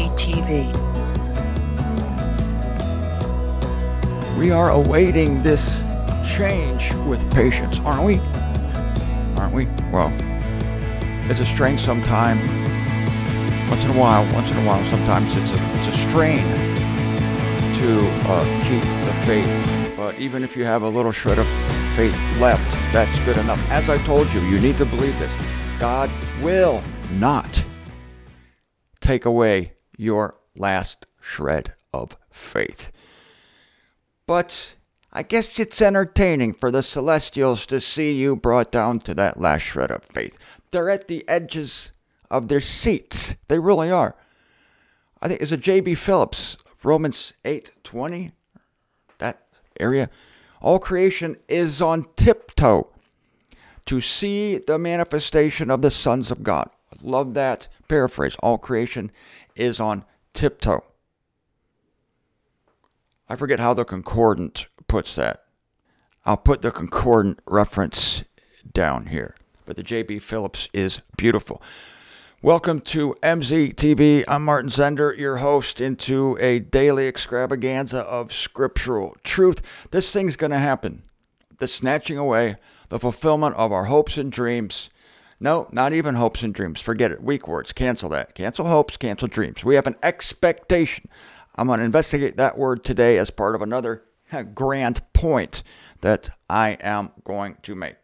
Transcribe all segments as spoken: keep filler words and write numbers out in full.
T V. We are awaiting this change with patience, aren't we? Aren't we? Well, it's a strain sometime. Once in a while, once in a while, sometimes it's a, it's a strain to uh, keep the faith. But even if you have a little shred of faith left, that's good enough. As I told you, you need to believe this. God will not take away your last shred of faith. But I guess it's entertaining for the Celestials to see you brought down to that last shred of faith. They're at the edges of their seats. They really are. I think it's a J B Phillips, Romans eight twenty, that area. All creation is on tiptoe to see the manifestation of the sons of God. I love that paraphrase. All creation is on tiptoe. I forget how the concordant puts that. I'll put the concordant reference down here. But the J B Phillips is beautiful. Welcome to M Z T V. I'm Martin Zender, your host, into a daily extravaganza of scriptural truth. This thing's going to happen. The snatching away, the fulfillment of our hopes and dreams. No, not even hopes and dreams. Forget it. Weak words. Cancel that. Cancel hopes, cancel dreams. We have an expectation. I'm going to investigate that word today as part of another grand point that I am going to make.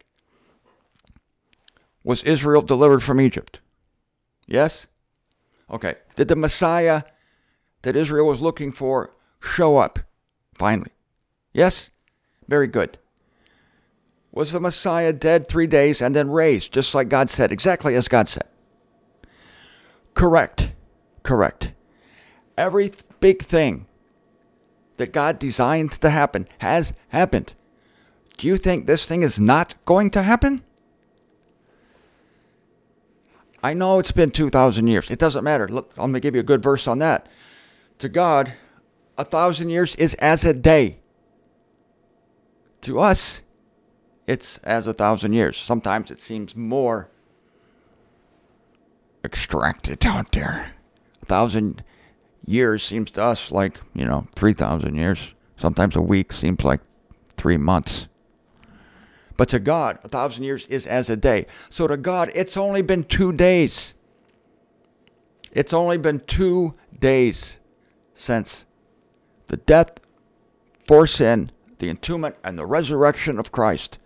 Was Israel delivered from Egypt? Yes? Okay. Did the Messiah that Israel was looking for show up finally? Yes? Very good. Was the Messiah dead three days and then raised, just like God said, exactly as God said? Correct. Correct. Every big thing that God designed to happen has happened. Do you think this thing is not going to happen? I know it's been two thousand years. It doesn't matter. Look, I'm going to give you a good verse on that. To God, a thousand years is as a day. To us, it's as a thousand years. Sometimes it seems more extracted out there. A thousand years seems to us like, you know, three thousand years. Sometimes a week seems like three months. But to God, a thousand years is as a day. So to God, it's only been two days. It's only been two days since the death for sin, the entombment, and the resurrection of Christ.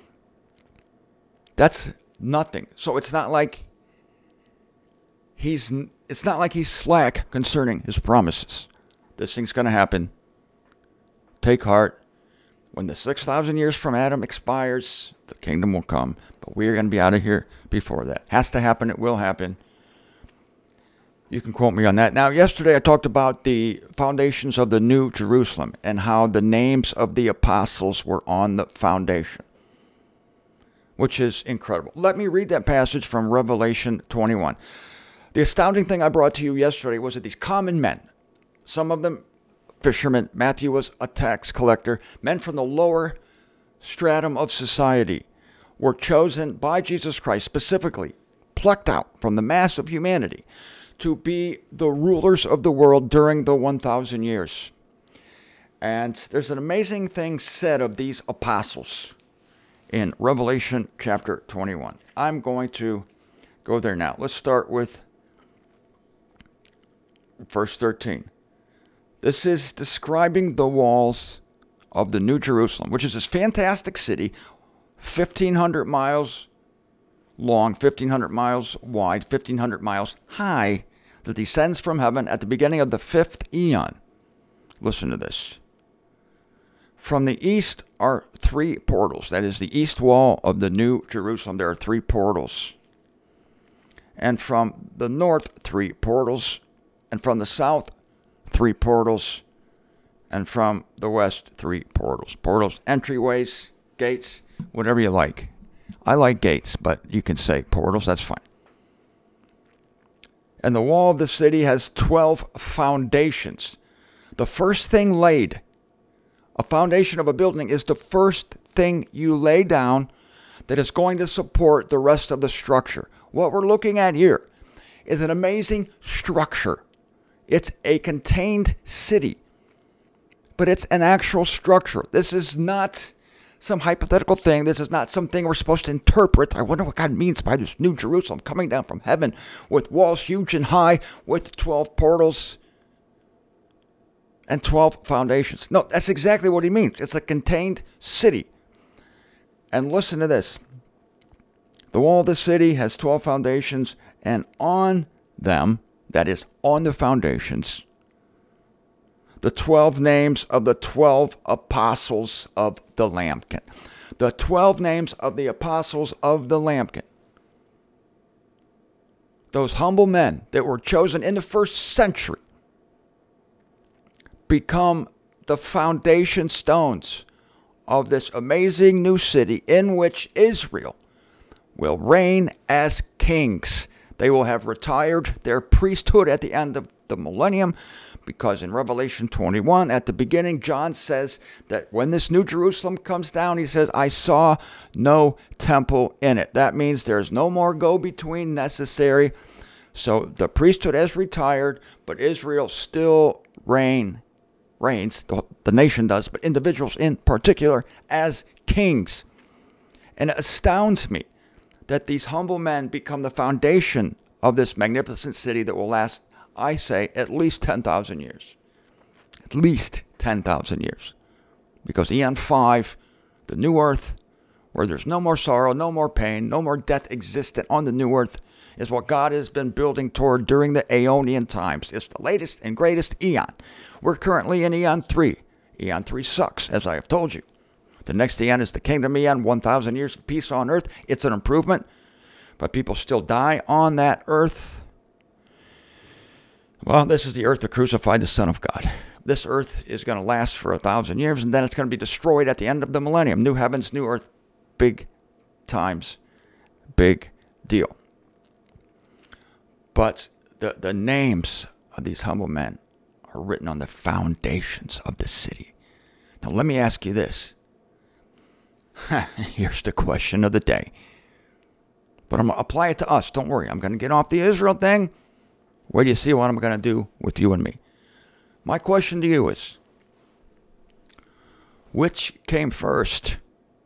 That's nothing. So it's not like he's it's not like he's slack concerning his promises. This thing's going to happen. Take heart. When the six thousand years from Adam expires, the kingdom will come. But we're going to be out of here before that. Has to happen. It will happen. You can quote me on that. Now, yesterday I talked about the foundations of the New Jerusalem and how the names of the apostles were on the foundation, which is incredible. Let me read that passage from Revelation twenty-one. The astounding thing I brought to you yesterday was that these common men, some of them fishermen, Matthew was a tax collector, men from the lower stratum of society, were chosen by Jesus Christ, specifically plucked out from the mass of humanity, to be the rulers of the world during the one thousand years. And there's an amazing thing said of these apostles in Revelation chapter twenty-one. I'm going to go there now. Let's start with verse thirteen. This is describing the walls of the New Jerusalem, which is this fantastic city, fifteen hundred miles long, fifteen hundred miles wide, fifteen hundred miles high, that descends from heaven at the beginning of the fifth eon. Listen to this. From the east are three portals. That is the east wall of the New Jerusalem. There are three portals. And from the north, three portals. And from the south, three portals. And from the west, three portals. Portals, entryways, gates, whatever you like. I like gates, but you can say portals, that's fine. And the wall of the city has twelve foundations. The first thing laid, a foundation of a building, is the first thing you lay down that is going to support the rest of the structure. What we're looking at here is an amazing structure. It's a contained city, but it's an actual structure. This is not some hypothetical thing. This is not something we're supposed to interpret. I wonder what God means by this New Jerusalem coming down from heaven with walls huge and high, with twelve portals and twelve foundations. No, that's exactly what he means. It's a contained city. And listen to this. The wall of the city has twelve foundations, and on them, that is, on the foundations, the twelve names of the twelve apostles of the Lambkin. The twelve names of the apostles of the Lambkin. Those humble men that were chosen in the first century become the foundation stones of this amazing new city in which Israel will reign as kings. They will have retired their priesthood at the end of the millennium, because in Revelation twenty-one, at the beginning, John says that when this New Jerusalem comes down, he says, I saw no temple in it. That means there's no more go-between necessary. So the priesthood has retired, but Israel still reign, reigns, the, the nation does, but individuals in particular, as kings. And it astounds me that these humble men become the foundation of this magnificent city that will last, I say, at least ten thousand years. At least ten thousand years. Because Eon five, the new earth, where there's no more sorrow, no more pain, no more death existent on the new earth, is what God has been building toward during the Aeonian times. It's the latest and greatest eon. We're currently in Eon three. Eon three sucks, as I have told you. The next eon is the kingdom eon, one thousand years of peace on earth. It's an improvement, but people still die on that earth. Well, this is the earth that crucified the Son of God. This earth is going to last for a thousand years, and then it's going to be destroyed at the end of the millennium. New heavens, new earth, big times, big deal. But the, the names of these humble men are written on the foundations of the city. Now, let me ask you this. Here's the question of the day. But I'm going to apply it to us. Don't worry. I'm going to get off the Israel thing. Wait till you see what I'm going to do with you and me. My question to you is, which came first?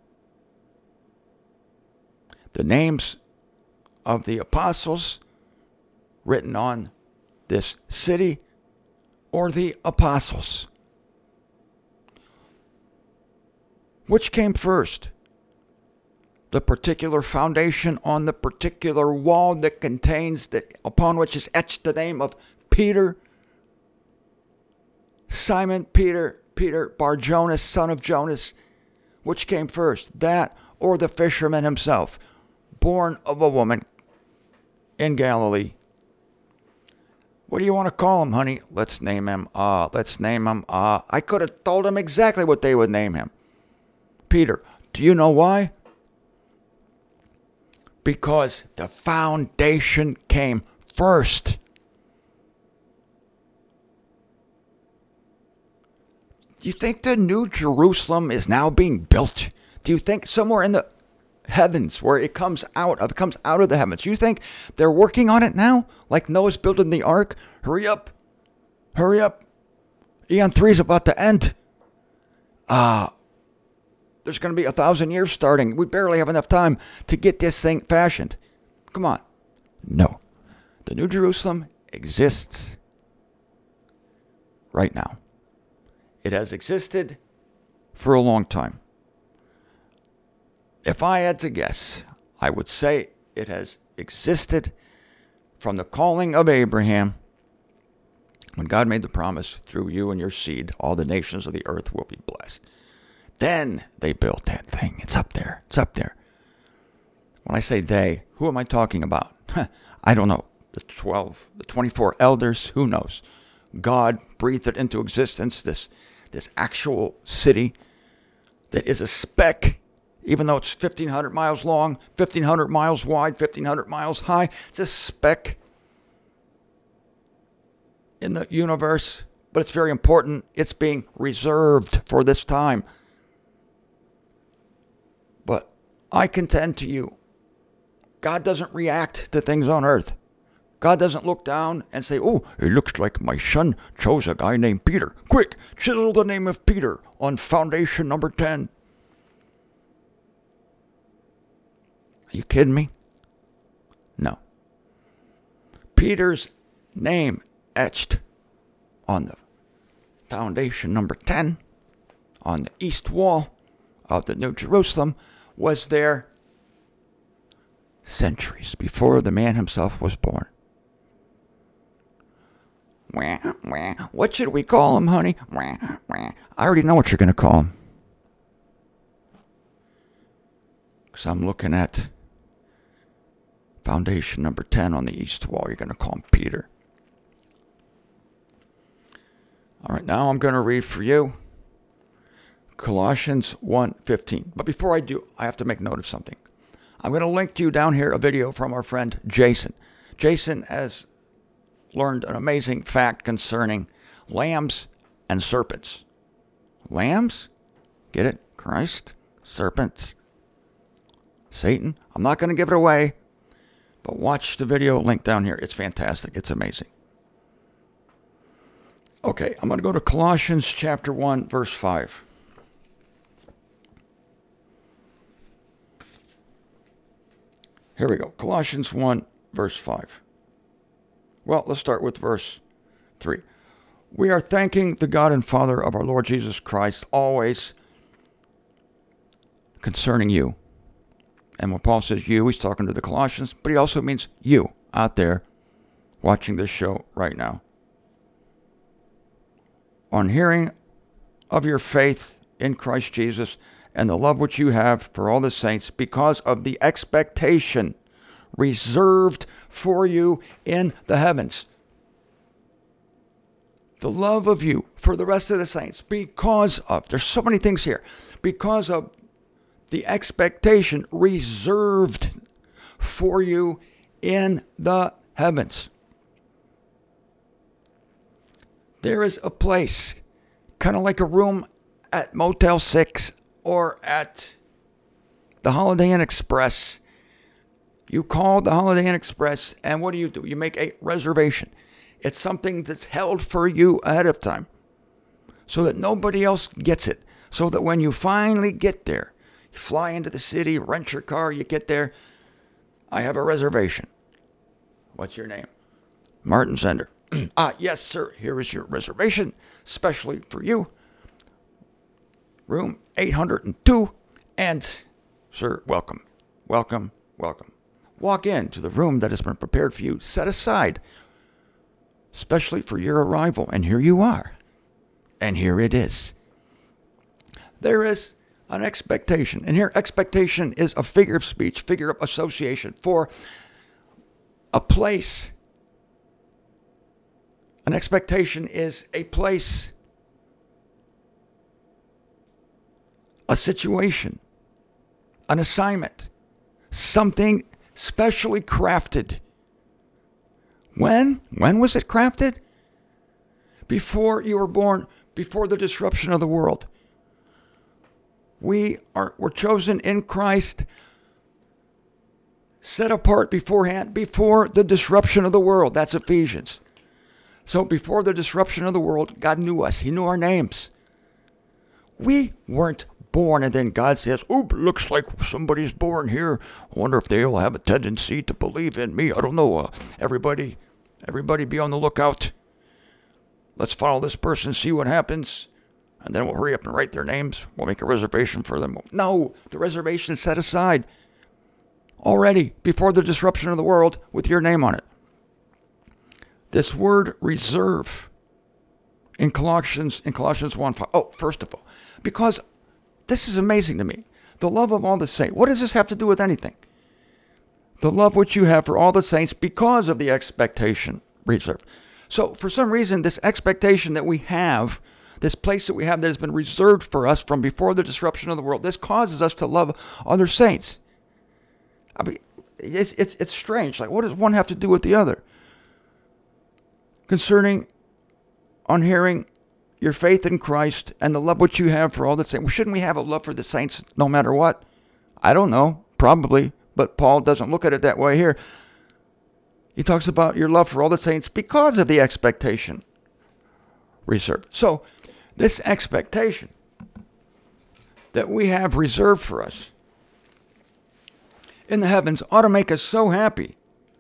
The names of the apostles written on this city, or the apostles? Which came first? The particular foundation on the particular wall that contains, that upon which is etched the name of Peter, Simon Peter, Peter Bar Jonas, son of Jonas. Which came first, that or the fisherman himself, born of a woman in Galilee? What do you want to call him, honey? Let's name him, uh, let's name him, uh, I could have told him exactly what they would name him. Peter. Do you know why? Because the foundation came first. Do you think the New Jerusalem is now being built? Do you think somewhere in the heavens where it comes out of, it comes out of the heavens, do you think they're working on it now? Like Noah's building the ark? Hurry up. Hurry up. Eon three is about to end. Ah. Uh, There's going to be a thousand years starting. We barely have enough time to get this thing fashioned. Come on. No. The New Jerusalem exists right now. It has existed for a long time. If I had to guess, I would say it has existed from the calling of Abraham, when God made the promise, through you and your seed, all the nations of the earth will be blessed. Then they built that thing. It's up there. It's up there. When I say they, who am I talking about? I don't know. The twelve, the twenty-four elders, who knows? God breathed it into existence, this, this actual city that is a speck, even though it's fifteen hundred miles long, fifteen hundred miles wide, fifteen hundred miles high. It's a speck in the universe, but it's very important. It's being reserved for this time. But I contend to you, God doesn't react to things on earth. God doesn't look down and say, oh, it looks like my son chose a guy named Peter. Quick, chisel the name of Peter on foundation number ten. Are you kidding me? No. Peter's name etched on the foundation number ten on the east wall of the New Jerusalem was there centuries before the man himself was born. Wah, wah. What should we call him, honey? Wah, wah. I already know what you're going to call him. Because I'm looking at foundation number ten on the east wall. You're going to call him Peter. All right, now I'm going to read for you Colossians one fifteen. But before I do, I have to make note of something. I'm going to link to you down here a video from our friend Jason. Jason has learned an amazing fact concerning lambs and serpents. Lambs? Get it? Christ. Serpents. Satan. I'm not going to give it away, but watch the video link down here. It's fantastic. It's amazing. Okay, I'm going to go to Colossians chapter one, verse five. Here we go. Colossians one, verse five. Well, let's start with verse three. We are thanking the God and Father of our Lord Jesus Christ always concerning you. And when Paul says you, he's talking to the Colossians, but he also means you out there watching this show right now. On hearing of your faith in Christ Jesus and the love which you have for all the saints because of the expectation reserved for you in the heavens. The love of you for the rest of the saints because of, there's so many things here, because of the expectation reserved for you in the heavens. There is a place, kind of like a room at Motel six or at the Holiday Inn Express. You call the Holiday Inn Express, and what do you do? You make a reservation. It's something that's held for you ahead of time so that nobody else gets it. So that when you finally get there, you fly into the city, rent your car, you get there. I have a reservation. What's your name? Martin Zender. Ah, yes, sir. Here is your reservation, especially for you. Room eight hundred two. And, sir, welcome. Welcome. Welcome. Walk into the room that has been prepared for you, set aside, especially for your arrival. And here you are. And here it is. There is an expectation. And here, expectation is a figure of speech, figure of association for a place. An expectation is a place, a situation, an assignment, something specially crafted. When? When was it crafted? Before you were born, before the disruption of the world. We are were chosen in Christ, set apart beforehand, before the disruption of the world. That's Ephesians. So before the disruption of the world, God knew us. He knew our names. We weren't born and then God says, oh, looks like somebody's born here. I wonder if they'll have a tendency to believe in me. I don't know. Uh, everybody, everybody be on the lookout. Let's follow this person, see what happens. And then we'll hurry up and write their names. We'll make a reservation for them. No, the reservation is set aside already before the disruption of the world with your name on it. This word reserve in Colossians, in Colossians one five. Oh, first of all, because this is amazing to me. The love of all the saints. What does this have to do with anything? The love which you have for all the saints because of the expectation reserved. So for some reason, this expectation that we have, this place that we have that has been reserved for us from before the disruption of the world, this causes us to love other saints. I mean, it's, it's, it's strange. Like, what does one have to do with the other? Concerning, on hearing your faith in Christ and the love which you have for all the saints. Well, shouldn't we have a love for the saints no matter what? I don't know. Probably. But Paul doesn't look at it that way here. He talks about your love for all the saints because of the expectation reserved. So this expectation that we have reserved for us in the heavens ought to make us so happy,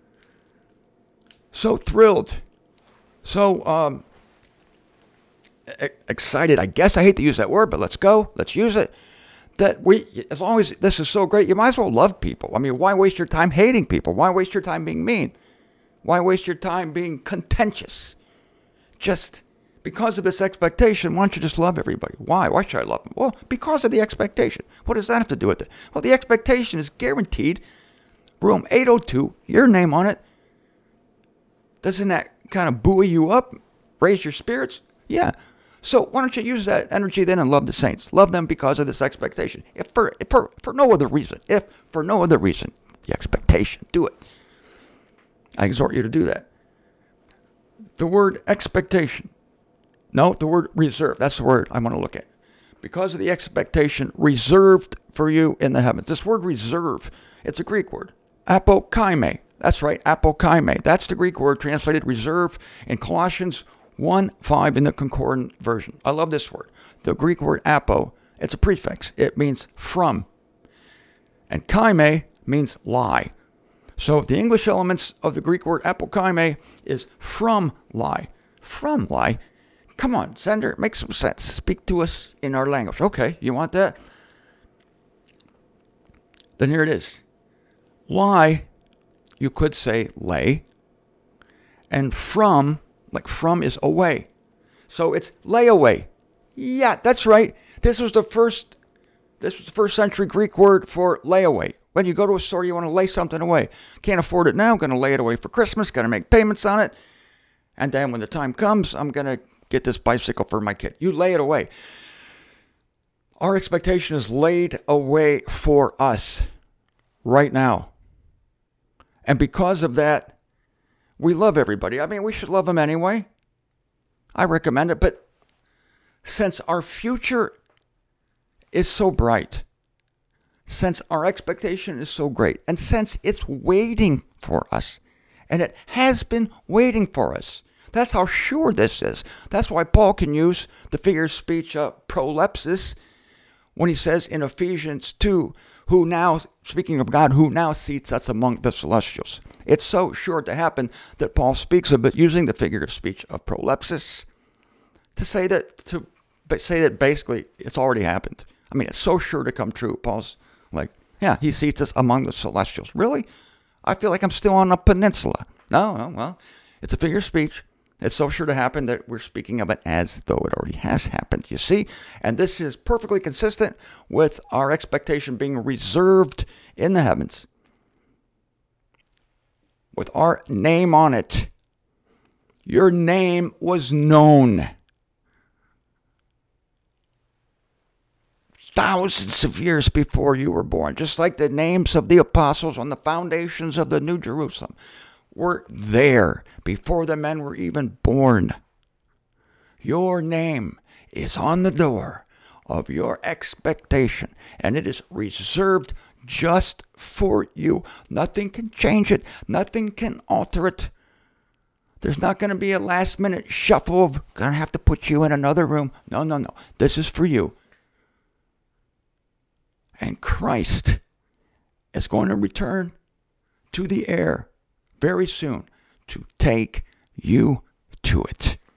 so thrilled, so um, e- excited. I guess I hate to use that word, but let's go. Let's use it. That we, as long as this is so great, you might as well love people. I mean, why waste your time hating people? Why waste your time being mean? Why waste your time being contentious? Just because of this expectation, why don't you just love everybody? Why? Why should I love them? Well, because of the expectation. What does that have to do with it? Well, the expectation is guaranteed. Room eight oh two, your name on it. Doesn't that kind of buoy you up? Raise your spirits? Yeah. So why don't you use that energy then and love the saints? Love them because of this expectation. If for, if for, for no other reason. If for no other reason. The expectation. Do it. I exhort you to do that. The word expectation. No, the word reserve. That's the word I want to look at. Because of the expectation reserved for you in the heavens. This word reserve, it's a Greek word. Apokaime. That's right, apokaime. That's the Greek word translated reserve in Colossians one five in the Concordant version. I love this word. The Greek word apo, it's a prefix. It means from. And kaime means lie. So the English elements of the Greek word apokaime is from lie. From lie. Come on, sender, make some sense. Speak to us in our language. Okay, you want that? Then here it is. Lie, you could say lay. And from, like from is away. So it's lay away. Yeah, that's right. This was the first, this was the first century Greek word for lay away. When you go to a store, you want to lay something away. Can't afford it now. I'm going to lay it away for Christmas. Got to make payments on it. And then when the time comes, I'm going to get this bicycle for my kid. You lay it away. Our expectation is laid away for us right now. And because of that, we love everybody. I mean, we should love them anyway. I recommend it. But since our future is so bright, since our expectation is so great, and since it's waiting for us, and it has been waiting for us, that's how sure this is. That's why Paul can use the figure of speech uh, prolepsis when he says in Ephesians two, who now, speaking of God, who now seats us among the celestials. It's so sure to happen that Paul speaks of it using the figure of speech of prolepsis to say that to say that basically it's already happened. I mean, it's so sure to come true. Paul's like, yeah, he seats us among the celestials. Really? I feel like I'm still on a peninsula. No, no, well, it's a figure of speech. It's so sure to happen that we're speaking of it as though it already has happened, you see? And this is perfectly consistent with our expectation being reserved in the heavens, with our name on it. Your name was known thousands of years before you were born, just like the names of the apostles on the foundations of the New Jerusalem were there before the men were even born. Your name is on the door of your expectation, and it is reserved just for you. Nothing can change it. Nothing can alter it. There's not going to be a last minute shuffle of going to have to put you in another room. No, no, no. This is for you. And Christ is going to return to the air very soon to take you to it.